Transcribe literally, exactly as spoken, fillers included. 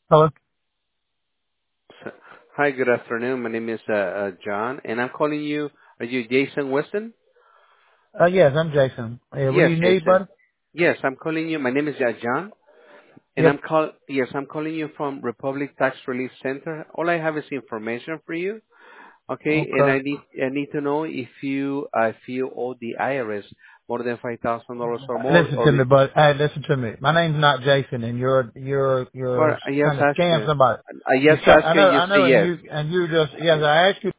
Hello? Hi, good afternoon. My name is uh, uh, John, and I'm calling you. Are you Jason Weston? Uh, yes, I'm Jason. Yeah, what do Yes, you need, Jason. buddy? Yes, I'm calling you. My name is uh, John, and Yep. I'm call. Yes, I'm calling you from Republic Tax Relief Center. All I have is information for you. Okay, and Okay. I need I need to know if you uh, if you owe the I R S more than five thousand dollars or more, Listen or to the, me, bud. Hey, listen to me. My name's not Jason, and you're you're you're well, I just trying to asked scam you. somebody. I You just try. asked I you, know. and you I say know. And yes. you and you just yes. I asked you